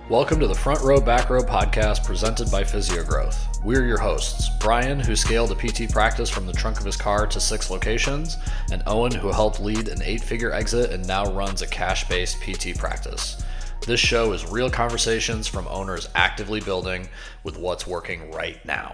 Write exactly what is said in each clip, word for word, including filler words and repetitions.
Welcome to the Front Row Back Row podcast presented by Physiogrowth. We're your hosts, Brian, who scaled a P T practice from the trunk of his car to six locations, and Owen, who helped lead an eight-figure exit and now runs a cash-based P T practice. This show is real conversations from owners actively building with what's working right now.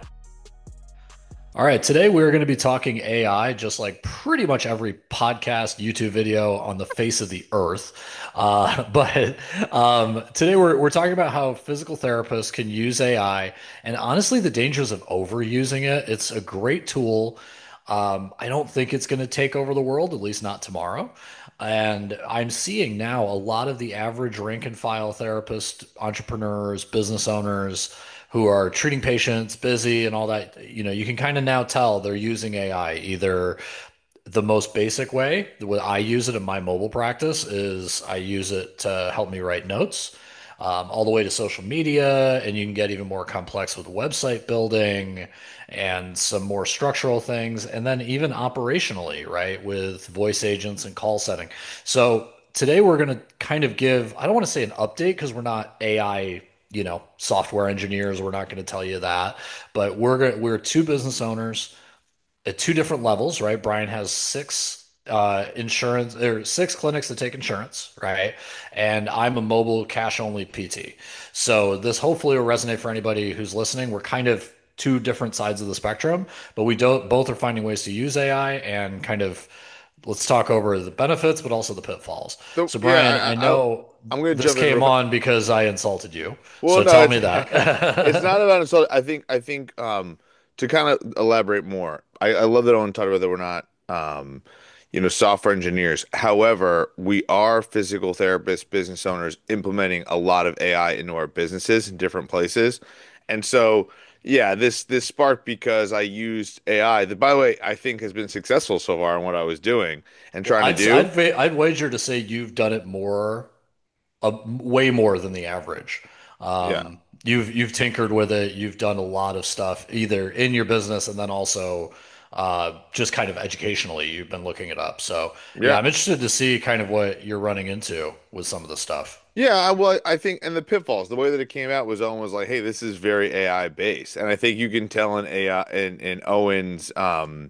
All right, today we're going to be talking A I, just like pretty much every podcast, YouTube video on the face of the earth. Uh, but um, today we're, we're talking about how physical therapists can use A I and honestly the dangers of overusing it. It's a great tool. Um, I don't think it's going to take over the world, at least not tomorrow. And I'm seeing now a lot of the average rank and file therapists, entrepreneurs, business owners who are treating patients, busy and all that. You know, you can kind of now tell they're using A I. Either the most basic way, the way I use it in my mobile practice is I use it to help me write notes, um, all the way to social media, and you can get even more complex with website building and some more structural things, and then even operationally, right, with voice agents and call setting. So today we're going to kind of give, I don't want to say an update because we're not A I, you know, software engineers. We're not going to tell you that, but we're going we're two business owners at two different levels, right? Brian has six uh, insurance or six clinics that take insurance, right? And I'm a mobile cash only P T. So this hopefully will resonate for anybody who's listening. We're kind of two different sides of the spectrum, but we don't both are finding ways to use A I and kind of let's talk over the benefits, but also the pitfalls. So So Brian, yeah, I I, I, know I'm going to this jump in came real quick. on because I insulted you. Well, So no, tell it's me it's that. not about insult. I think I think um to kind of elaborate more. I, I love that Owen talked about that we're not um you know software engineers. However, we are physical therapists, business owners implementing a lot of A I into our businesses in different places, and so. Yeah, this this sparked because I used A I that, by the way, I think has been successful so far in what I was doing and Well, trying to I'd do. I'd va- I'd wager to say you've done it more, uh, way more than the average. Yeah. Um, you've you've tinkered with it. You've done a lot of stuff either in your business and then also uh, just kind of educationally. You've been looking it up. So yeah, Yeah. I'm interested to see kind of what you're running into with some of the stuff. Yeah, I- well, I think, and the pitfalls, the way that it came out was Owen was like, "Hey, this is very A I based," and I think you can tell in A I in in Owen's um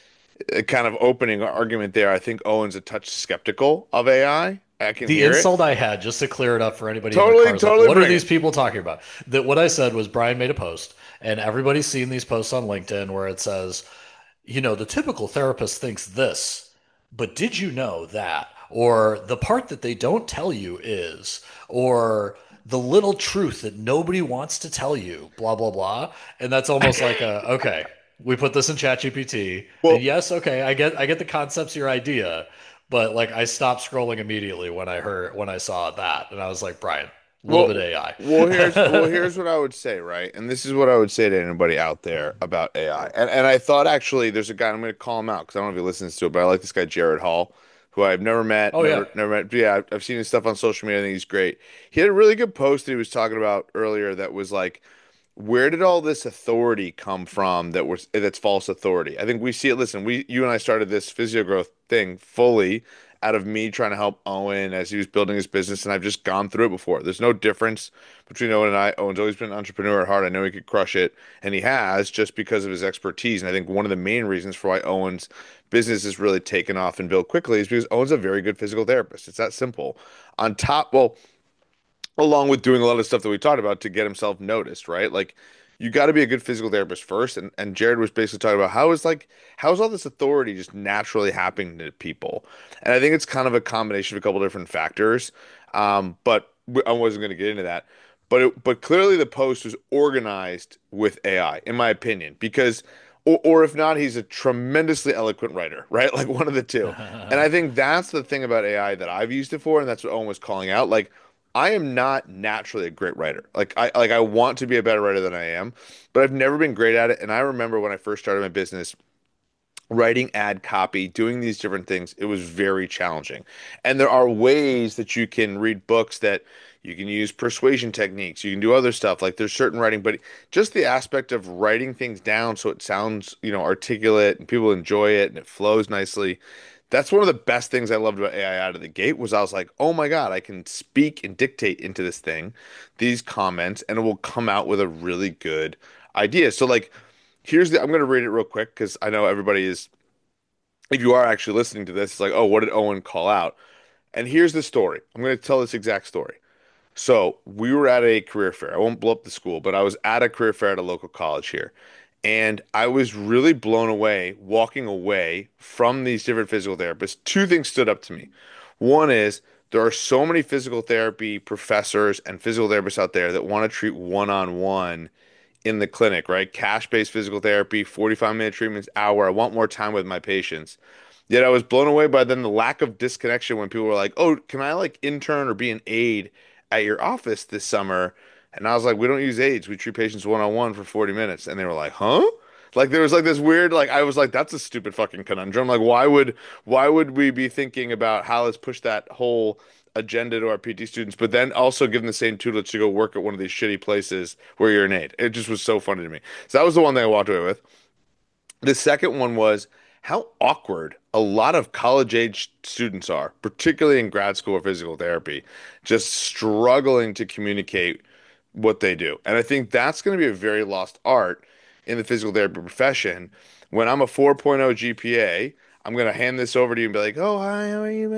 uh, kind of opening argument there. I think Owen's a touch skeptical of A I. I I can The hear it. insult I had, just to clear it up for anybody in their Totally, cars, like, totally what are bring these it. people talking about? That what I said was Brian made a post, and everybody's seen these posts on LinkedIn where it says, you know, the typical therapist thinks this, but did you know that? Or the part that they don't tell you is, or the little truth that nobody wants to tell you, blah, blah, blah. And that's almost like a, okay, we put this in ChatGPT. And Well, yes, okay, I get I get the concepts, your idea, but like I stopped scrolling immediately when I heard when I saw that. And I was like, Brian, a little bit well, well. Here's well, A I. here's what I would say, right? And this is what I would say to anybody out there about A I. And and I thought actually, there's a guy I'm going to call him out because I don't know if he listens to it, but I like this guy Jared Hall, who I've never met, Oh yeah. never never met. But yeah, I've, I've seen his stuff on social media. I think he's great. He had a really good post that he was talking about earlier that was like, where did all this authority come from that was that's false authority? I think we see it. Listen, we you and I started this physio growth thing fully out of me trying to help Owen as he was building his business, and I've just gone through it before. There's no difference between Owen and I. Owen's always been an entrepreneur at heart. I know he could crush it, and he has just because of his expertise. And I think one of the main reasons for why Owen's business has really taken off and built quickly is because Owen's a very good physical therapist. It's that simple. On top, well, along with doing a lot of stuff that we talked about to get himself noticed, right? Like you got to be a good physical therapist first. And and Jared was basically talking about how is like how is all this authority just naturally happening to people? And I think it's kind of a combination of a couple different factors. Um, but w- I wasn't going to get into that. But it, but clearly the post was organized with A I, in my opinion, because or, or if not, he's a tremendously eloquent writer, right? Like one of the two. And I think that's the thing about A I that I've used it for, and that's what Owen was calling out. Like I am not naturally a great writer. Like I like I want to be a better writer than I am, but I've never been great at it. And I remember when I first started my business, writing ad copy, doing these different things, it was very challenging. And there are ways that you can read books that you can use persuasion techniques. You can do other stuff. Like there's certain writing, but just the aspect of writing things down so it sounds, you know, articulate and people enjoy it and it flows nicely. That's one of the best things I loved about A I out of the gate was I was like, oh my God, I can speak and dictate into this thing, these comments, and it will come out with a really good idea. So like, here's the, I'm going to read it real quick because I know everybody is, if you are actually listening to this, it's like, oh, what did Owen call out? And here's the story. I'm going to tell this exact story. So we were at a career fair. I won't blow up the school, but I was at a career fair at a local college here. And I was really blown away walking away from these different physical therapists. Two things stood up to me. One is there are so many physical therapy professors and physical therapists out there that want to treat one-on-one in the clinic, right? Cash-based physical therapy, forty-five minute treatments, hour. I want more time with my patients. Yet I was blown away by then the lack of disconnection when people were like, "Oh, can I like intern or be an aide at your office this summer?" And I was like, "We don't use aides. We treat patients one on one for forty minutes." And they were like, "Huh?" Like there was like this weird like I was like, "That's a stupid fucking conundrum. Like why would why would we be thinking about how let's push that whole agenda to our P T students, but then also give them the same tutelage to go work at one of these shitty places where you're an aide?" It just was so funny to me. So that was the one thing I walked away with. The second one was how awkward a lot of college age students are, particularly in grad school or physical therapy, just struggling to communicate what they do. And I think that's going to be a very lost art in the physical therapy profession. When I'm a 4.0 G P A, I'm going to hand this over to you and be like, "Oh, hi, how are you?"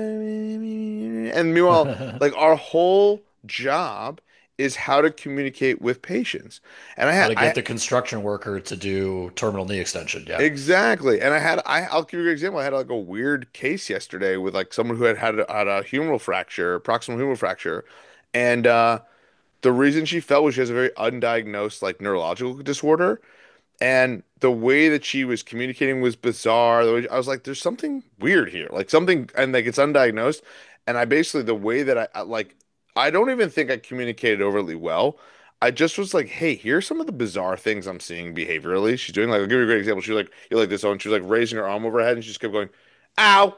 And meanwhile, like our whole job is how to communicate with patients. And I How had to get I the construction worker to do terminal knee extension. Yeah. Exactly. And I had I I'll give you an example. I had like a weird case yesterday with like someone who had had a, had a humeral fracture, proximal humeral fracture, and uh the reason she fell was she has a very undiagnosed like neurological disorder, and the way that she was communicating was bizarre. The way, I was like, there's something weird here. Like something and like it's undiagnosed. And I basically the way that I, I like I don't even think I communicated overly well. I just was like, hey, here's some of the bizarre things I'm seeing behaviorally. She's doing like I'll give you a great example. She was like, you're like this one. She was like raising her arm over her head and she just kept going, ow,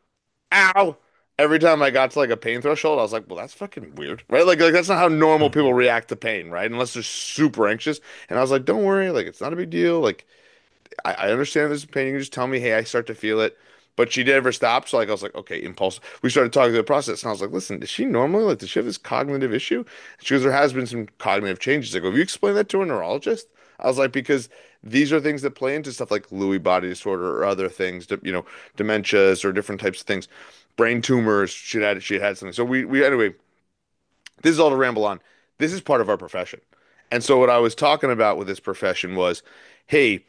ow. Every time I got to like a pain threshold, I was like, well, that's fucking weird, right? Like, like that's not how normal people react to pain, right? Unless they're super anxious. And I was like, don't worry, like it's not a big deal. Like I, I understand this pain. You can just tell me, hey, I start to feel it. But she never stopped. So like I was like, okay, impulse. We started talking through the process, and I was like, listen, is she normally like does she have this cognitive issue? She goes, there has been some cognitive changes. I go, have you explained that to a neurologist? I was like, because these are things that play into stuff like Lewy body disorder or other things, you know, dementias or different types of things, brain tumors. She had she had something. So we we anyway, this is all to ramble on. This is part of our profession. And so what I was talking about with this profession was, hey,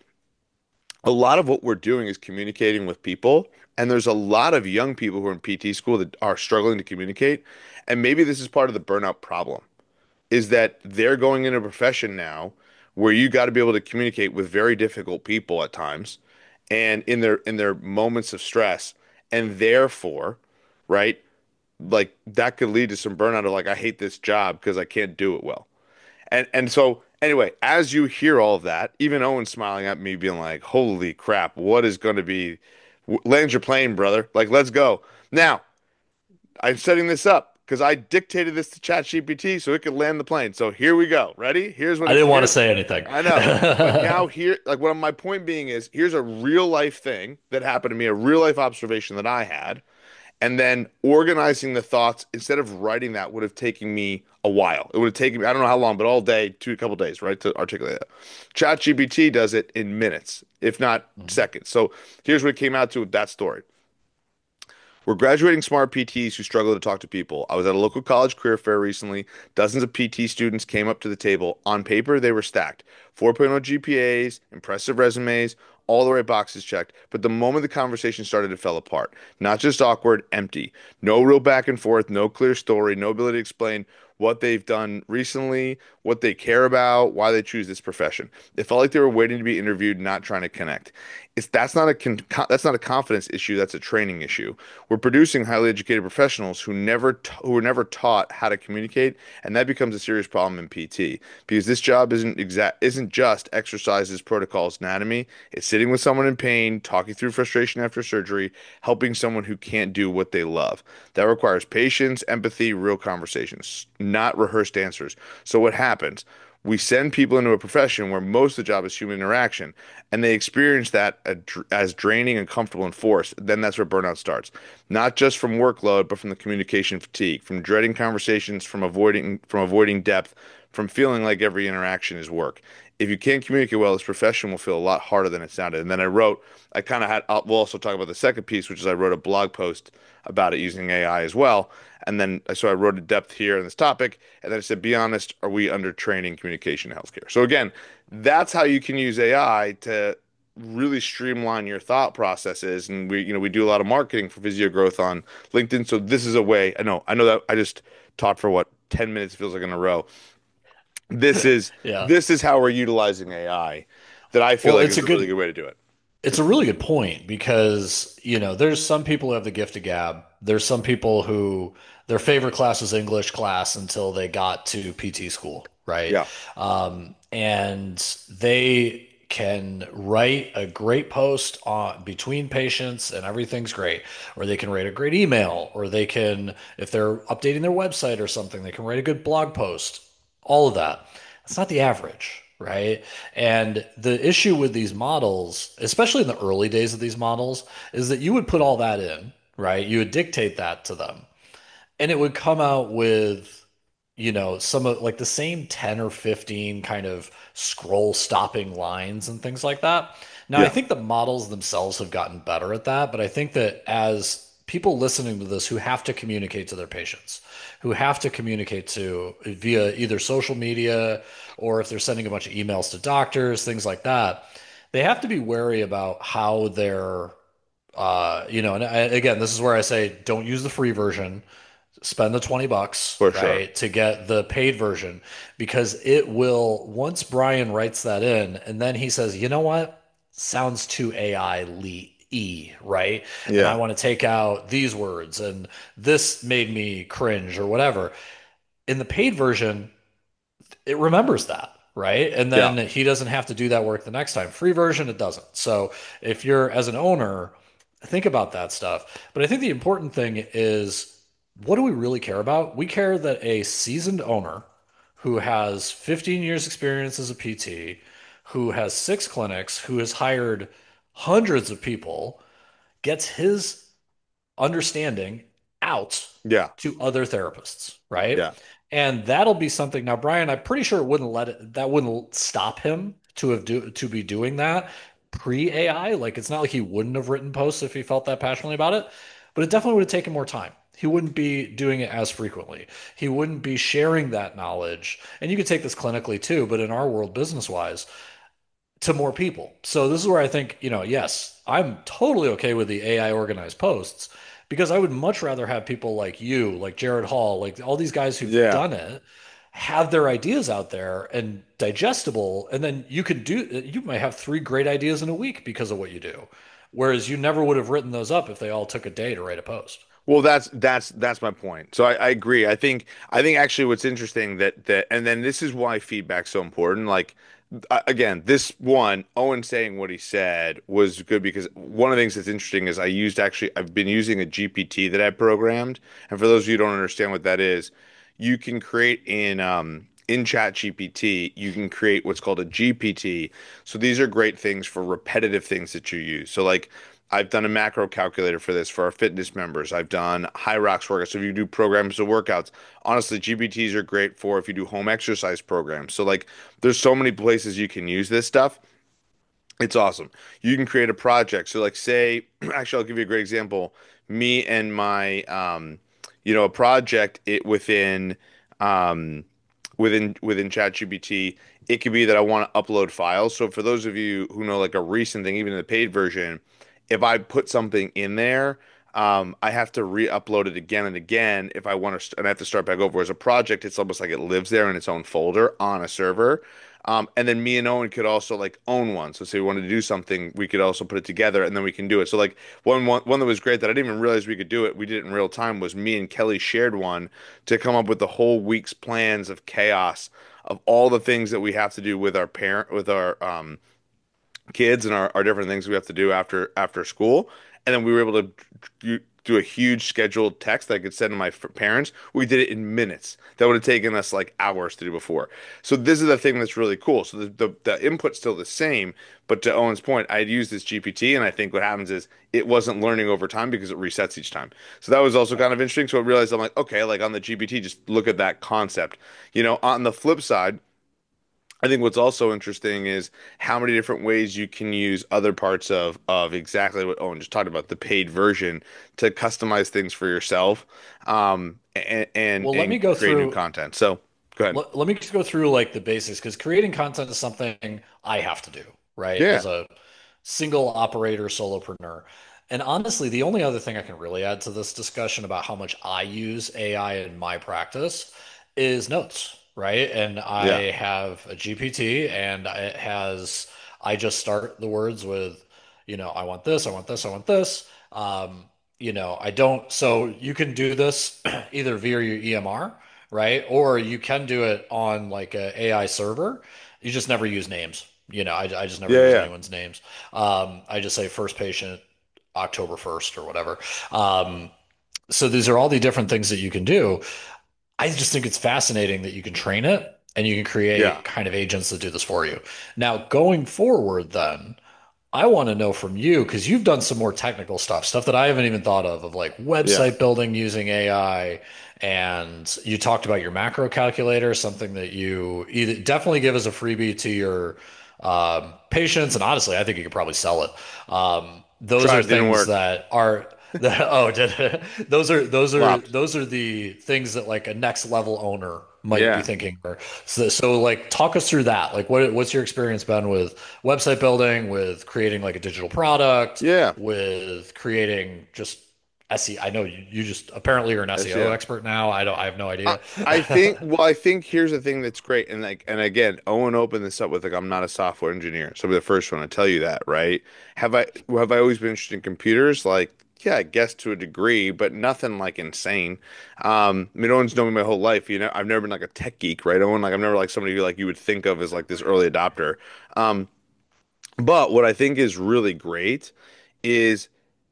a lot of what we're doing is communicating with people. And there's a lot of young people who are in P T school that are struggling to communicate. And maybe this is part of the burnout problem, is that they're going into a profession now where you got to be able to communicate with very difficult people at times and in their in their moments of stress. And therefore, right, like that could lead to some burnout of like, I hate this job because I can't do it well. And and so anyway, as you hear all of that, even Owen smiling at me, being like, "Holy crap, what is going to be? Land your plane, brother! Like, let's go." Now, I'm setting this up because I dictated this to ChatGPT so it could land the plane. So here we go. Ready? Here's what I it. didn't want to Here's, say anything. I know, but now here, like, what my point being is, here's a real life thing that happened to me, a real life observation that I had. And then organizing the thoughts instead of writing that would have taken me a while. It would have taken me, I don't know how long, but all day, two a couple days, right, to articulate that. ChatGPT does it in minutes, if not Mhm. seconds. So here's what it came out to with that story. We're graduating smart P Ts who struggle to talk to people. I was at a local college career fair recently. Dozens of P T students came up to the table. On paper, they were stacked. 4.0 G P As, impressive resumes, all the right boxes checked. But the moment the conversation started, it fell apart. Not just awkward, empty. No real back and forth, no clear story, no ability to explain what they've done recently, what they care about, why they choose this profession. It felt like they were waiting to be interviewed, not trying to connect. It's that's not a con- that's not a confidence issue. That's a training issue. We're producing highly educated professionals who never t- who were never taught how to communicate, and that becomes a serious problem in P T because this job isn't exact isn't just exercises, protocols, anatomy. It's sitting with someone in pain, talking through frustration after surgery, helping someone who can't do what they love. That requires patience, empathy, real conversations. not rehearsed answers. So what happens? We send people into a profession where most of the job is human interaction, and they experience that as draining, uncomfortable, and forced. Then that's where burnout starts. Not just from workload, but from the communication fatigue, from dreading conversations, from avoiding from avoiding depth, from feeling like every interaction is work. If you can't communicate well, this profession will feel a lot harder than it sounded. And then I wrote, I kind of had, I'll, we'll also talk about the second piece, which is I wrote a blog post about it using A I as well. And then, so I wrote a depth here in this topic. And then I said, be honest, are we under training communication in healthcare? So again, that's how you can use A I to really streamline your thought processes. And we, you know, we do a lot of marketing for Physio Growth on LinkedIn. So this is a way, I know, I know that I just talked for what, ten minutes feels like in a row. This is Yeah. this is how we're utilizing A I that I feel Well, like it's is a a really good good way to do it. it's a really good point because, you know, there's some people who have the gift of gab. There's some people who their favorite class was English class until they got to P T school, right? Yeah. Um, and they can write a great post on between patients and everything's great. Or they can write a great email, or they can, if they're updating their website or something, they can write a good blog post. All of that. It's not the average, right? And the issue with these models, especially in the early days of these models, is that you would put all that in, right? You would dictate that to them, and it would come out with, you know, some of like the same ten or fifteen kind of scroll stopping lines and things like that. Now, I Yeah. think the models themselves have gotten better at that, but I think that as people listening to this who have to communicate to their patients, who have to communicate to via either social media or if they're sending a bunch of emails to doctors, things like that, they have to be wary about how they're, uh, you know, and I, again, this is where I say don't use the free version, spend the twenty bucks, For sure. right, to get the paid version because it will, once Brian writes that in and then he says, you know what? Sounds too A I E, right? And I Yeah. want to take out these words and this made me cringe or whatever. In the paid version, it remembers that, right? And Yeah. then he doesn't have to do that work the next time. Free version, it doesn't. So if you're as an owner, think about that stuff. But I think the important thing is what do we really care about? We care that a seasoned owner who has fifteen years experience as a P T, who has six clinics, who has hired hundreds of people, gets his understanding out Yeah. to other therapists, right? Yeah. And that'll be something. Now, Brian, I'm pretty sure it wouldn't let it, that wouldn't stop him to have do to be doing that pre-A I. Like it's not like he wouldn't have written posts if he felt that passionately about it, but it definitely would have taken more time. He wouldn't be doing it as frequently. He wouldn't be sharing that knowledge. And you could take this clinically too, but in our world, business wise, to more people. So this is where I think, you know, yes, I'm totally okay with the A I organized posts because I would much rather have people like you, like Jared Hall, like all these guys who've Yeah. done it, have their ideas out there and digestible, and then you could do, you might have three great ideas in a week because of what you do. Whereas you never would have written those up if they all took a day to write a post. Well, that's that's that's my point. So I, I agree. I think I think actually what's interesting that that and then this is why feedback's so important. Like uh, again, this one, Owen saying what he said was good because one of the things that's interesting is I used actually I've been using a G P T that I programmed. And for those of you who don't understand what that is, you can create in um in Chat G P T, you can create what's called a G P T. So these are great things for repetitive things that you use. So like I've done a macro calculator for this for our fitness members. I've done High Rocks workouts. So if you do programs of workouts, honestly, G P Ts are great for if you do home exercise programs. So like there's so many places you can use this stuff. It's awesome. You can create a project. So like say, actually, I'll give you a great example. Me and my um, you know, a project it within um within within ChatGPT, it could be that I want to upload files. So for those of you who know like a recent thing, even in the paid version, if I put something in there, um, I have to re-upload it again and again if I want to, and I have to start back over. As a project, it's almost like it lives there in its own folder on a server. Um, and then me and Owen could also like own one. So say we wanted to do something, we could also put it together and then we can do it. So like one one one that was great that I didn't even realize we could do it. We did it in real time was me and Kelly shared one to come up with the whole week's plans of chaos of all the things that we have to do with our parent with our um kids and our, our different things we have to do after after school. And then we were able to do a huge scheduled text that I could send to my f- parents. We did it in minutes. That would have taken us like hours to do before. So this is the thing that's really cool. So the, the, the input's still the same, but to Owen's point, I'd used this G P T, and I think what happens is it wasn't learning over time because it resets each time. So that was also kind of interesting. So I realized I'm like, okay, like on the G P T, just look at that concept. You know, on the flip side, I think what's also interesting is how many different ways you can use other parts of of exactly what Owen just talked about, the paid version, to customize things for yourself, um, and and, Well, let me and go create new through. content. So go ahead. Let, let me just go through like the basics because creating content is something I have to do, right? Yeah, As a single operator solopreneur. And honestly, the only other thing I can really add to this discussion about how much I use A I in my practice is notes, right? And yeah, I have a G P T and it has, I just start the words with, you know, I want this, I want this, I want this. Um, you know, I don't, so you can do this either via your E M R, right? Or you can do it on like a AI server. You just never use names. You know, I, I just never yeah, use yeah, anyone's names. Um, I just say first patient October first or whatever. Um, so these are all the different things that you can do. I just think it's fascinating that you can train it and you can yeah, create kind of agents that do this for you. Now, going forward, then, I want to know from you because you've done some more technical stuff, stuff that I haven't even thought of, of like yeah. website building using A I. And you talked about your macro calculator, something that you either definitely give as a freebie to your um, patients. And honestly, I think you could probably sell it. Um, those are Tried, didn't things work. that are that, oh, did those are those are Flopped. those are the things that like a next level owner might be Yeah, thinking. Or so, so like talk us through that. Like what what's your experience been with website building, with creating like a digital product, yeah. with creating just S E O. I know you, you just apparently you're an S E O S E O. expert now. I don't I have no I idea. I think well I think here's the thing that's great, and like and again Owen opened this up with like I'm not a software engineer, so I'll be the first one to tell you that, right? Have I have I always been interested in computers? Like yeah, I guess to a degree, but nothing like insane. Um, I mean, Owen's known me my whole life. You know, I've never been like a tech geek, right? Owen, like I'm never like somebody who like you would think of as like this early adopter. Um, but what I think is really great is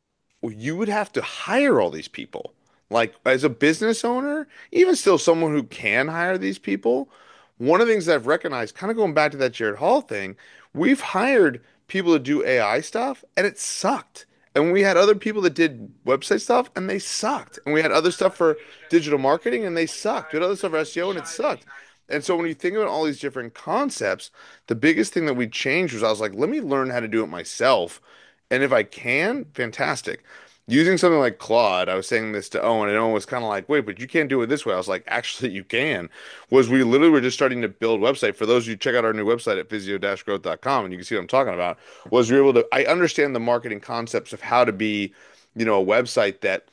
you would have to hire all these people. Like as a business owner, even still someone who can hire these people, one of the things that I've recognized, kind of going back to that Jared Hall thing, we've hired people to do A I stuff and it sucked. And we had other people that did website stuff and they sucked. And we had other stuff for digital marketing and they sucked. We had other stuff for S E O and it sucked. And so when you think about all these different concepts, the biggest thing that we changed was I was like, let me learn how to do it myself. And if I can, fantastic. Using something like Claude, I was saying this to Owen, and Owen was kind of like, wait, but you can't do it this way. I was like, actually, you can. Was we literally were just starting to build website. For those of you check out our new website at physio dash growth dot com, and you can see what I'm talking about, was you're able to, I understand the marketing concepts of how to be, you know, a website that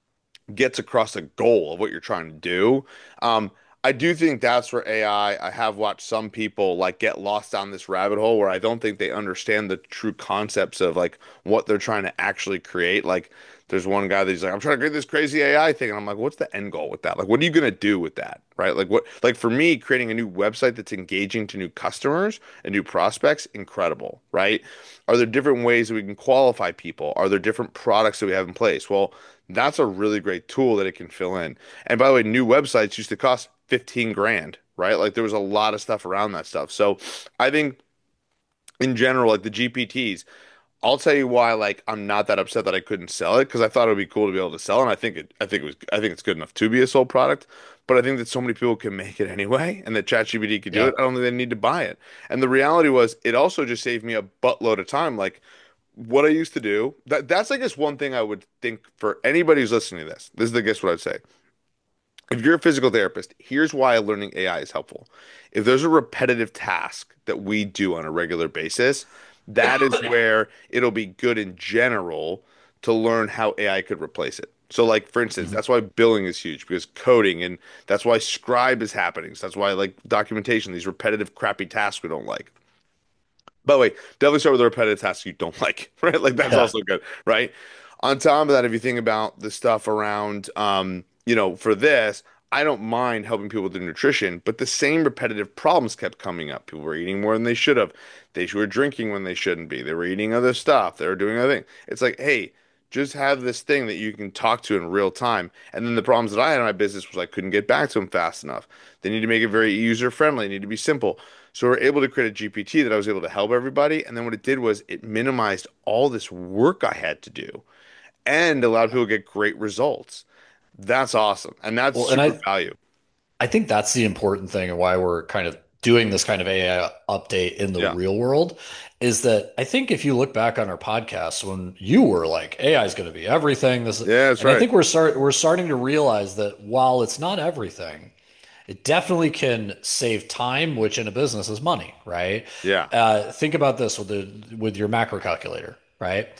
gets across a goal of what you're trying to do. Um, I do think that's where A I, I I have watched some people like get lost down this rabbit hole where I don't think they understand the true concepts of like what they're trying to actually create. Like there's one guy that's like, I'm trying to create this crazy A I thing. And I'm like, what's the end goal with that? Like, what are you going to do with that? Right? Like what, like for me, creating a new website that's engaging to new customers and new prospects, incredible, right? Are there different ways that we can qualify people? Are there different products that we have in place? Well, that's a really great tool that it can fill in. And by the way, new websites used to cost fifteen grand, right? Like there was a lot of stuff around that stuff. So I think in general, like the G P Ts, I'll tell you why like I'm not that upset that I couldn't sell it because I thought it would be cool to be able to sell, and I think it I think it was I think it's good enough to be a sold product. But I think that so many people can make it anyway, and that ChatGPT could do Yeah. it. I don't think they need to buy it. And the reality was, it also just saved me a buttload of time. Like what I used to do, that that's I guess one thing I would think for anybody who's listening to this. This is I guess what I'd say. If you're a physical therapist, here's why learning A I is helpful. If there's a repetitive task that we do on a regular basis, that is where it'll be good in general to learn how A I could replace it. So, like for instance, Mhm. that's why billing is huge because coding and that's why scribe is happening. So that's why like documentation, these repetitive, crappy tasks we don't like. By the way, definitely start with the repetitive tasks you don't like, right? Like that's Yeah. also good, right? On top of that, if you think about the stuff around, um, you know, for this, I don't mind helping people with their nutrition, but the same repetitive problems kept coming up. People were eating more than they should have. They were drinking when they shouldn't be. They were eating other stuff. They were doing other things. It's like, hey, Just have this thing that you can talk to in real time. And then the problems that I had in my business was I couldn't get back to them fast enough. They need to make it very user friendly, they need to be simple. So we're able to create a G P T that I was able to help everybody. And then what it did was it minimized all this work I had to do and allowed people to get great results. That's awesome. And that's Well, and super I value. I think that's the important thing and why we're kind of doing this kind of A I update in the Yeah. real world is that I think if you look back on our podcast when you were like A I is going to be everything this Yeah, that's and I right. think we're start we're starting to realize that while it's not everything, it definitely can save time, which in a business is money, right? Yeah. Uh, think about this with the with your macro calculator, right?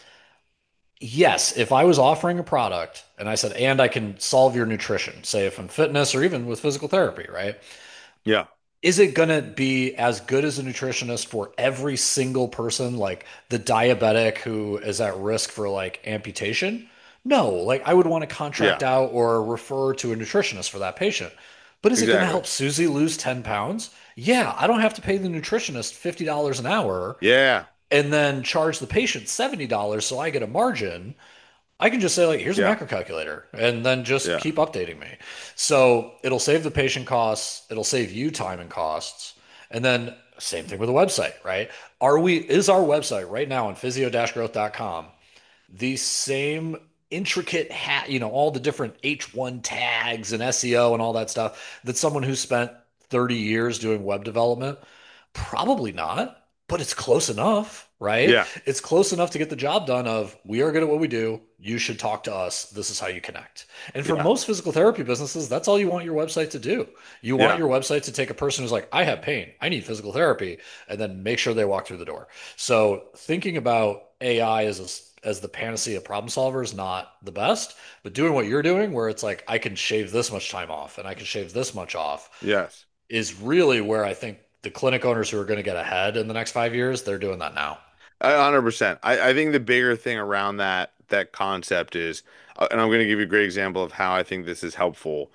Yes, if I was offering a product and I said, and I can solve your nutrition, say if in fitness or even with physical therapy, right? Yeah. Is it going to be as good as a nutritionist for every single person, like the diabetic who is at risk for like amputation? No, like I would want to contract Yeah. out or refer to a nutritionist for that patient. But is it going to Exactly. help Susie lose ten pounds? Yeah, I don't have to pay the nutritionist fifty dollars an hour Yeah. and then charge the patient seventy dollars so I get a margin. I can just say like, here's a Yeah. macro calculator, and then just Yeah. keep updating me. So it'll save the patient costs, it'll save you time and costs, and then same thing with a website, right? Are we is our website right now on physio growth dot com the same intricate hat, you know, all the different H one tags and S E O and all that stuff that someone who spent thirty years doing web development? Probably not, but it's close enough, right? Yeah. It's close enough to get the job done of we are good at what we do. You should talk to us. This is how you connect. And for Yeah. most physical therapy businesses, that's all you want your website to do. You want Yeah. your website to take a person who's like, I have pain, I need physical therapy, and then make sure they walk through the door. So thinking about A I as a, as the panacea problem solver is not the best, but doing what you're doing, where it's like I can shave this much time off and I can shave this much off, Yes. is really where I think the clinic owners who are going to get ahead in the next five years, they're doing that now. A hundred percent. I, I think the bigger thing around that that concept is, uh, and I'm going to give you a great example of how I think this is helpful,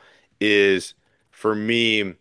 is for me,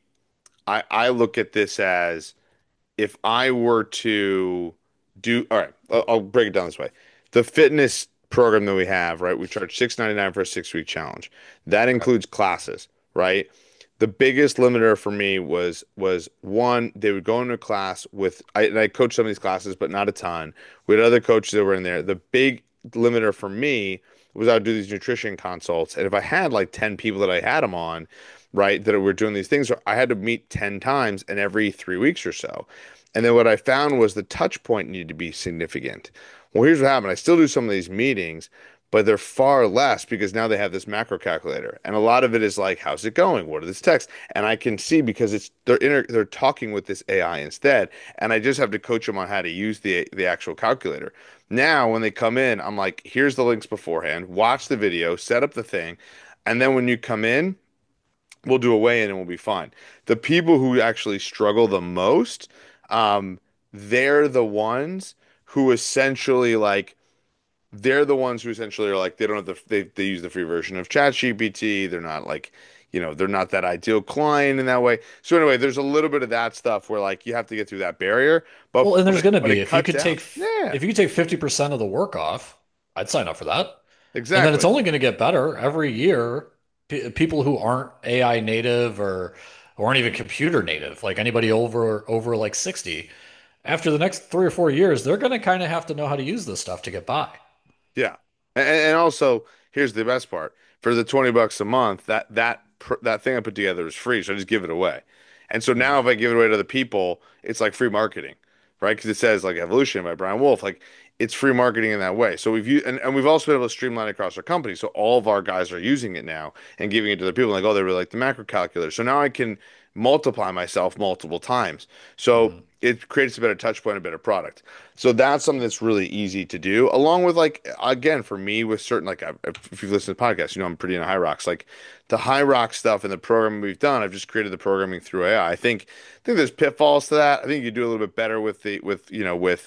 I I look at this as if I were to do, all right, I'll, I'll break it down this way. The fitness program that we have, right? We charge six ninety-nine for a six week challenge. That Okay. includes classes, right? The biggest limiter for me was was one, they would go into a class with I, and I coached some of these classes, but not a ton. We had other coaches that were in there. The big limiter for me was I would do these nutrition consults, and if I had like ten people that I had them on, right, that were doing these things, I had to meet ten times and every three weeks or so. And then what I found was the touch point needed to be significant. Well, here's what happened. I still do some of these meetings, but they're far less because now they have this macro calculator. And a lot of it is like, how's it going? What are this text? And I can see because it's they're inter, they're talking with this A I instead. And I just have to coach them on how to use the the actual calculator. Now, when they come in, I'm like, here's the links beforehand, watch the video, set up the thing. And then when you come in, we'll do a weigh-in and we'll be fine. The people who actually struggle the most, um, they're the ones who essentially like they're the ones who essentially are like they don't have the they they use the free version of ChatGPT. They're not like you know they're not that ideal client in that way. So anyway, there's a little bit of that stuff where like you have to get through that barrier. But Well, and when there's it, going to when be it if you cut could down, take yeah, if you could take fifty percent of the work off, I'd sign up for that. And then it's exactly, only going to get better every year. P people who aren't A I native or who aren't even computer native, like anybody over over like sixty, after the next three or four years, they're going to kind of have to know how to use this stuff to get by. yeah. And, and also here's the best part: for the twenty bucks a month, that that pr- that thing I put together is free, so I just give it away. And so now Mhm. if I give it away to other people, it's like free marketing, right? Because it says like Evolution by Brian Wolf, like it's free marketing in that way. So we've used, and, and we've also been able to streamline across our company. So all of our guys are using it now and giving it to other people like, oh, they really like the macro calculator. So now I can multiply myself multiple times. So Mhm. it creates a better touch point, a better product. So that's something that's really easy to do. Along with like again, for me with certain like I- if you've listened to podcasts, you know I'm pretty into High Rocks. Like the High Rock stuff and the programming we've done, I've just created the programming through A I. I I think I think there's pitfalls to that. I think you do a little bit better with the with you know with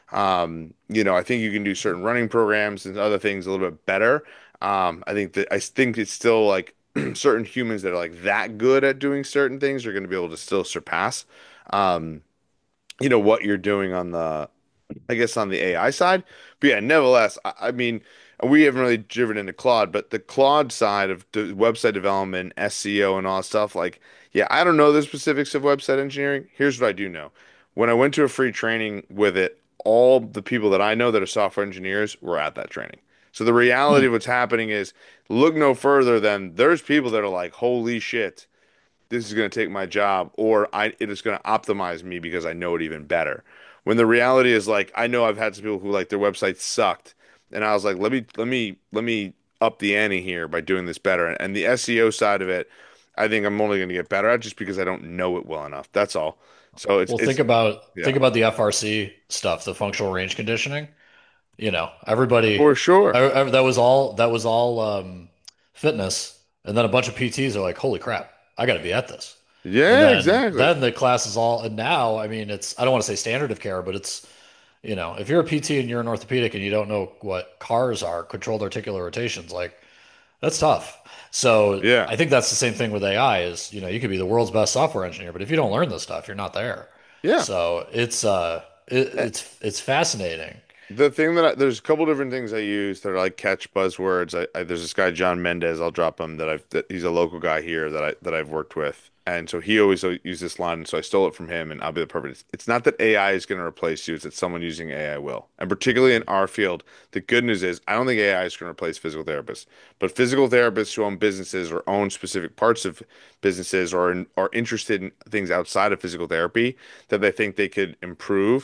um you know I think you can do certain running programs and other things a little bit better. Um, I think that I think it's still like certain humans that are like that good at doing certain things are going to be able to still surpass um you know what you're doing on the I guess on the A I side. But yeah, nevertheless, I, I mean, we haven't really driven into Claude, but the Claude side of the website development, S E O, and all that stuff, like, yeah, I don't know the specifics of website engineering. Here's what I do know. When I went to a free training with it, all the people that I know that are software engineers were at that training. So the reality Hmm. of what's happening is look no further than there's people that are like, holy shit, this is going to take my job, or I it is going to optimize me because I know it even better. When the reality is like I know I've had some people who like their website sucked, and I was like, let me let me let me up the ante here by doing this better. And the S E O side of it, I think I'm only going to get better at just because I don't know it well enough. That's all. So it's Well, think it's about yeah, think about the F R C stuff, the functional range conditioning. You know, everybody for sure. I, I- that was all that was all um, fitness, and then a bunch of P Ts are like, "Holy crap, I got to be at this." And Yeah, then exactly. then the class is all, and now I mean, it's I don't want to say standard of care, but it's you know, if you're a P T and you're an orthopedic and you don't know what CARs are, controlled articular rotations, like that's tough. So Yeah, I think that's the same thing with A I is, you know, you could be the world's best software engineer, but if you don't learn this stuff, you're not there. yeah. So it's uh it, it's it's fascinating. The thing that I, there's a couple different things I use that are like catch buzzwords. I, I there's this guy John Mendez. I'll drop him that I've that he's a local guy here that I that I've worked with, and so he always used this line, and so I stole it from him, and I'll be the perfect. It's, it's not that A I is going to replace you; it's that someone using A I will. And particularly in our field, the good news is I don't think A I is going to replace physical therapists, but physical therapists who own businesses or own specific parts of businesses or in, are interested in things outside of physical therapy that they think they could improve.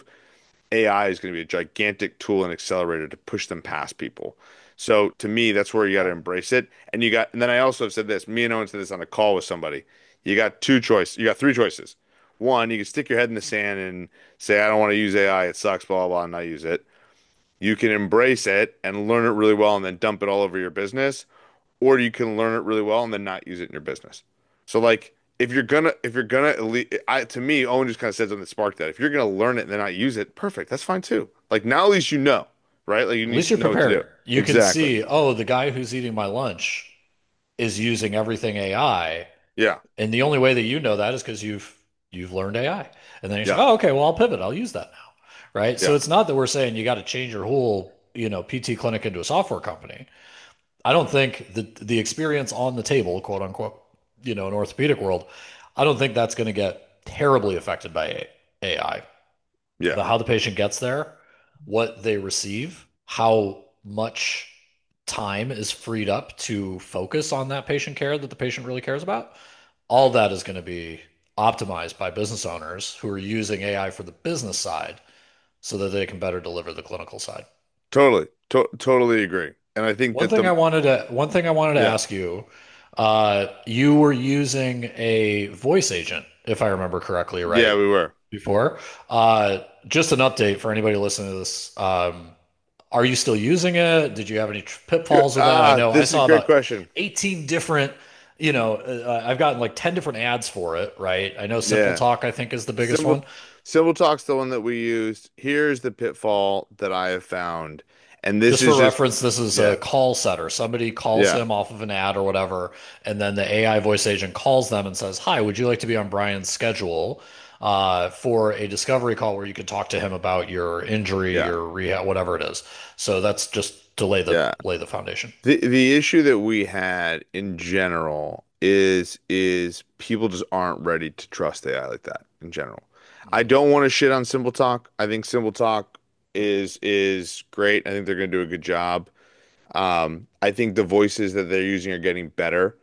A I is going to be a gigantic tool and accelerator to push them past people. So to me, that's where you got to embrace it. And you got, and then I also have said this. Me and Owen said this on a call with somebody. You got two choices. You got three choices. One, you can stick your head in the sand and say, "I don't want to use A I. It sucks." Blah blah blah, and not use it. You can embrace it and learn it really well, and then dump it all over your business, or you can learn it really well and then not use it in your business. So like if you're gonna if you're gonna elite, I to me, Owen just kind of said something that sparked that. If you're gonna learn it and then not use it, perfect. That's fine too. Like now at least you know, right? Like you At need least to you're know what to do. prepared. You can Exactly. see, oh, the guy who's eating my lunch is using everything A I, Yeah. and the only way that you know that is because you've you've learned A I. And then you're like, Yeah. oh, okay, well, I'll pivot. I'll use that now. Right? So Yeah. it's not that we're saying you got to change your whole, you know, P T clinic into a software company. I don't think the the experience on the table, quote unquote, you know, in orthopedic world, I don't think that's going to get terribly affected by A I. Yeah. But how the patient gets there, what they receive, how much time is freed up to focus on that patient care that the patient really cares about, all that is going to be optimized by business owners who are using A I for the business side so that they can better deliver the clinical side. Totally. To totally agree. And I think One that thing the I wanted to one thing I wanted to yeah. ask you, uh, you were using a voice agent, if I remember correctly, Yeah, right? we were. Before. Uh, just an update for anybody listening to this. Um, are you still using it? Did you have any tr- Good. pitfalls with that? I Ah, know I this is a saw great about question. eighteen different, you know, uh, I've gotten like ten different ads for it, right? I know Simple Yeah. Talk, I think, is the biggest one. Simple Simple Talk's the one that we used. Here's the pitfall that I have found. And this Just for is just reference, this is yeah. a call setter. Somebody calls Yeah. him off of an ad or whatever, and then the A I voice agent calls them and says, "Hi, would you like to be on Brian's schedule uh, for a discovery call where you can talk to him about your injury, Yeah. your rehab, whatever it is?" So that's just to lay the Yeah. lay the foundation. The the issue that we had in general is is people just aren't ready to trust A I like that in general. I Mhm. don't want to shit on Simple Talk. I think Simple Talk is is great. I think they're going to do a good job. Um, I think the voices that they're using are getting better.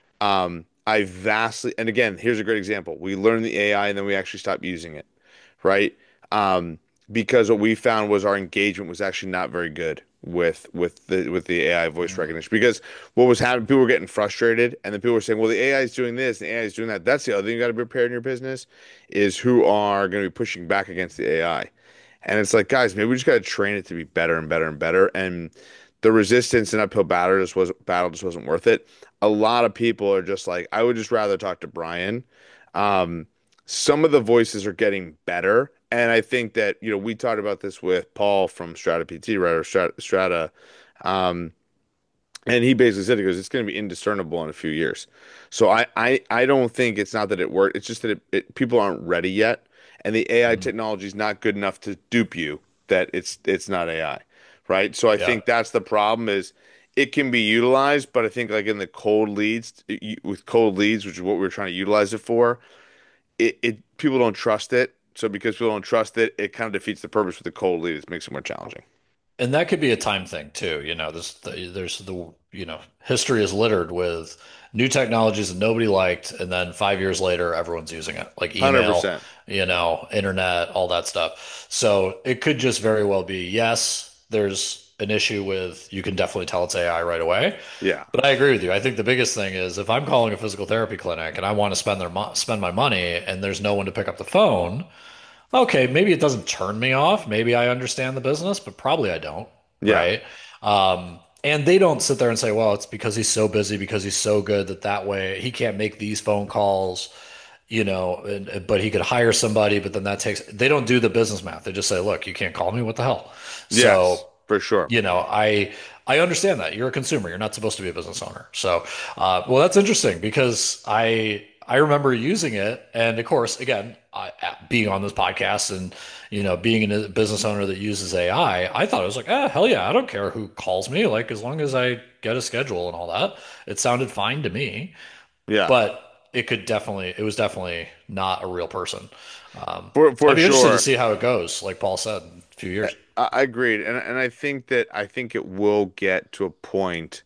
Um, I vastly, and again, here's a great example. We learned the A I and then we actually stopped using it, right? Um, because what we found was our engagement was actually not very good with with the with the A I voice Mhm. recognition. Because what was happening, people were getting frustrated, and then people were saying, "Well, the A I is doing this, and the A I is doing that." That's the other thing you got to be prepared in your business is who are going to be pushing back against the A I. And it's like, guys, maybe we just got to train it to be better and better and better. And the resistance and uphill battle just was battle just wasn't worth it. A lot of people are just like, I would just rather talk to Brian. Um, some of the voices are getting better, and I think that you know we talked about this with Paul from Strata P T, right, or Strata, Strata, um, and he basically said he goes, it's going to be indiscernible in a few years. So I I I don't think it's not that it worked. It's just that it, it people aren't ready yet, and the A I Mhm. technology is not good enough to dupe you that it's it's not A I, right? So I Yeah. think that's the problem is it can be utilized, but I think like in the cold leads with cold leads, which is what we're trying to utilize it for, it, it people don't trust it. So because people don't trust it, it kind of defeats the purpose with the cold lead. It makes it more challenging. And that could be a time thing too. You know, this the, there's the you know history is littered with new technologies that nobody liked, and then five years later, everyone's using it, like email, one hundred percent. you know, internet, all that stuff. So it could just very well be yes, there's an issue with you can definitely tell it's A I right away. Yeah. But I agree with you. I think the biggest thing is if I'm calling a physical therapy clinic and I want to spend their mo spend my money and there's no one to pick up the phone. Okay, maybe it doesn't turn me off. Maybe I understand the business, but probably I don't, Yeah. right? Um, and they don't sit there and say, well, it's because he's so busy, because he's so good that that way he can't make these phone calls, you know, and, but he could hire somebody, but then that takes, they don't do the business math. They just say, look, you can't call me. What the hell? Yes, So, for sure. you know, I I understand that you're a consumer. You're not supposed to be a business owner. So, uh, well, that's interesting because I I remember using it, and of course, again, I, being on this podcast and you know being a business owner that uses A I, I I thought it was like, ah, hell yeah, I don't care who calls me, like as long as I get a schedule and all that. It sounded fine to me, Yeah. but it could definitely, it was definitely not a real person. Um, For I'd for be interested to sure. see how it goes, like Paul said, in a few years. I, I agreed. And and I think that I think it will get to a point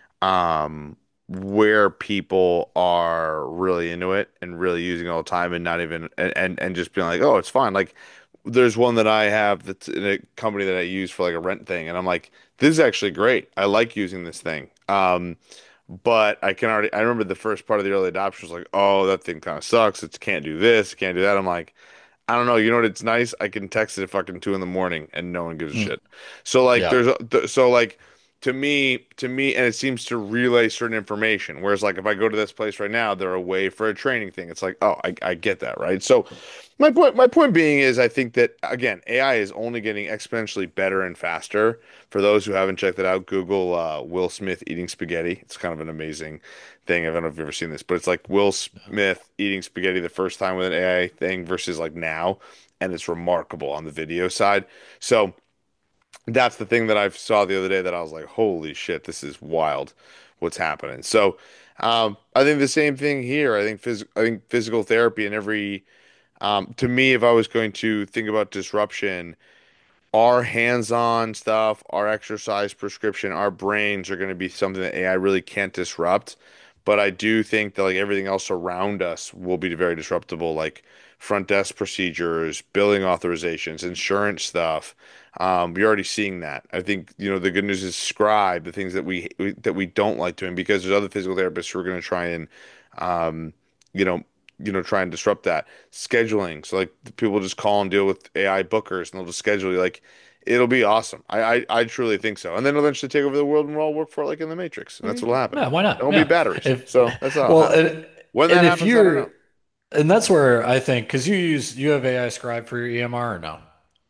um where people are really into it and really using it all the time and not even and, and and just being like, oh, it's fine. Like there's one that I have that's in a company that I use for like a rent thing, and I'm like, this is actually great. I like using this thing. Um, but I can already I remember the first part of the early adoption was like, oh, that thing kind of sucks. It can't do this, can't do that. I'm like, I don't know. You know what? It's nice. I can text it at fucking two in the morning and no one gives a Mm, shit. So like, yeah. there's a, th- so like to me, to me, and it seems to relay certain information. Whereas like if I go to this place right now, they're away for a training thing. It's like, oh, I, I get that, right? So my point, my point being is, I think that again, A I is only getting exponentially better and faster. For those who haven't checked it out, Google uh, Will Smith eating spaghetti. It's kind of an amazing thing. I don't know if you've ever seen this, but it's like Will Smith eating spaghetti the first time with an A I thing versus like now, and it's remarkable on the video side. So that's the thing that I saw the other day that I was like, holy shit, this is wild, what's happening. So um, I think the same thing here. I think phys I think physical therapy and every um, to me, if I was going to think about disruption our hands-on stuff, our exercise prescription, our brains are going to be something that A I really can't disrupt. But I do think that like everything else around us will be very disruptible, like front desk procedures, billing authorizations, insurance stuff. Um, you're already seeing that. I think, you know, the good news is Scribe, the things that we, we that we don't like doing because there's other physical therapists who are going to try and um, you know, you know, try and disrupt that scheduling. So like the people just call and deal with A I bookers and they'll just schedule you. Like it'll be awesome. I, I I truly think so. And then eventually take over the world and we'll all work for it like in the Matrix. And that's what'll happen. Yeah, why not? There'll be Yeah. batteries. If So that's how it'll well, happen. and, When and that if happens, I don't you're know. and that's where I think because you use you have A I Scribe for your E M R or no?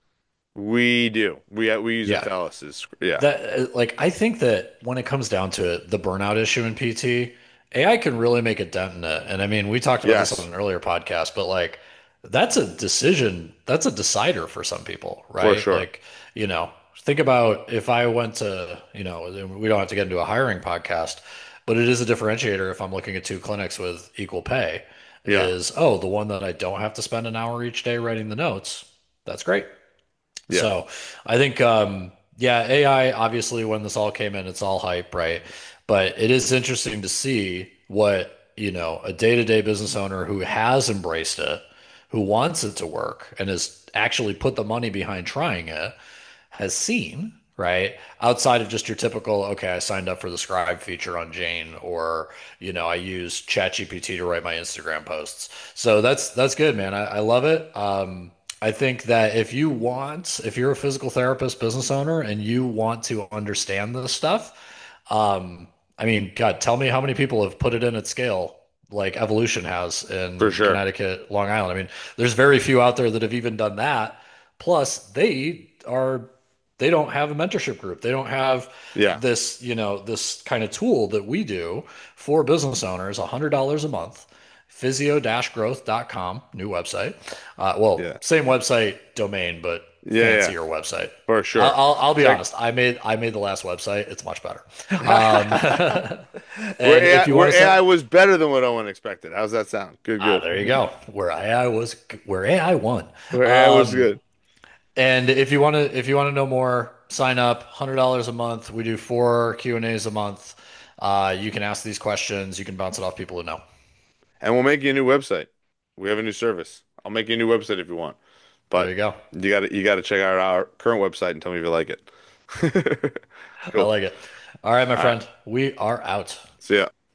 We do. We we use Yeah. Apellis. Yeah. That uh, like I think that when it comes down to it, the burnout issue in P T, A I can really make a dent in it. And I mean, we talked about this on Yes, an earlier podcast, but like that's a decision, that's a decider for some people, for right? sure. Like, you know, think about if I went to, you know, we don't have to get into a hiring podcast, but it is a differentiator if I'm looking at two clinics with equal pay, Yeah. is oh, the one that I don't have to spend an hour each day writing the notes, that's great. Yeah. So I think, um, yeah, A I, obviously, when this all came in, it's all hype, right? But it is interesting to see what, you know, a day-to-day business owner who has embraced it, who wants it to work, and has actually put the money behind trying it, has seen, right? Outside of just your typical, okay, I signed up for the Scribe feature on Jane, or, you know, I use ChatGPT to write my Instagram posts. So that's that's good, man. I, I love it. Um, I think that if you want, if you're a physical therapist, business owner, and you want to understand this stuff, um, I mean, God, tell me how many people have put it in at scale, like Evolution has For in sure. Connecticut, Long Island. I mean, there's very few out there that have even done that. Plus, they are they don't have a mentorship group. They don't have Yeah. this, you know, this kind of tool that we do for business owners, one hundred dollars a month, physio growth dot com, new website. Uh, well, Yeah. same website domain, but Yeah, yeah, fancier website. for I'll, sure. I'll, I'll be Check honest. I made I made the last website. It's much better. Um, where and A I if you want where to send, A I was better than what Owen expected. How's that sound? Good, ah, good. there you go. Where A I was, where A I won. Where A I was Um, good. and if you want to, if you want to know more, sign up. one hundred dollars a month. We do four Q and A's a month. Uh, you can ask these questions. You can bounce it off people who know. And we'll make you a new website. We have a new service. I'll make you a new website if you want. There But you go. you got to you got to check out our current website and tell me if you like it. I Cool. like it. All right, my All right. friend. We are out. See ya.